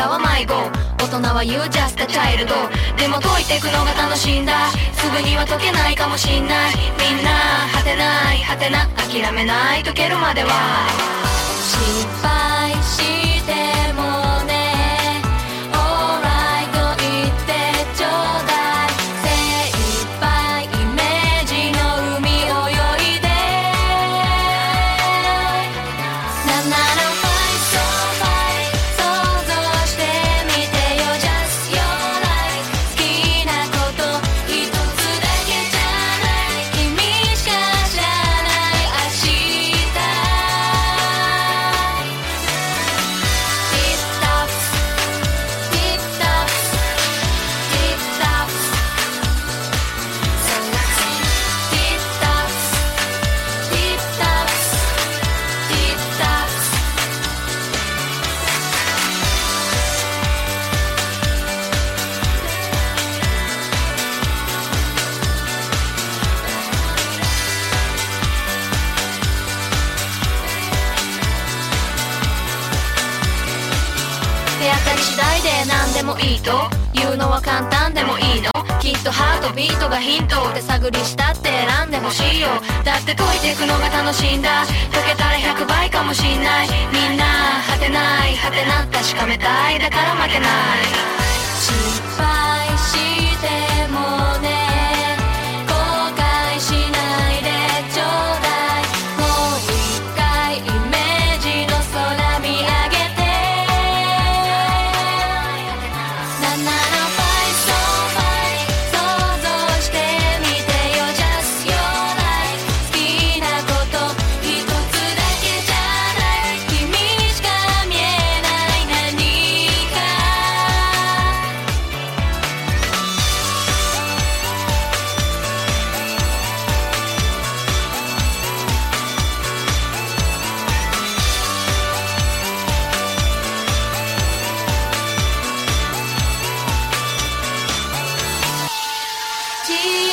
は迷子、大人は You just a child。 でも解いていくのが楽しいんだ。すぐには解けないかもしんない。みんな果てない果てな諦めない、解けるまでは。失敗してもね Alright と言ってちょうだい。精一杯イメージの海泳いで。なんならファイトファイト想像してみてよ Just your life。 好きなこと一つだけじゃない、君しか知らない明日。手当たり次第で何でもいいと言うのは簡単でもいいの。きっとハートビートがヒントで探りしたって選んでほしいよ。だって解いていくのが楽しいんだ。解けたら100倍かもしんない。みんな果てない果てな確かめたい、だから負けない。失敗してもね後悔しないでちょうだい。もう一回イメージの空見上げて。なんならファイトファイト想像してみてよ Just your life。 好きなこと一つだけじゃない、君しか見えない何か。小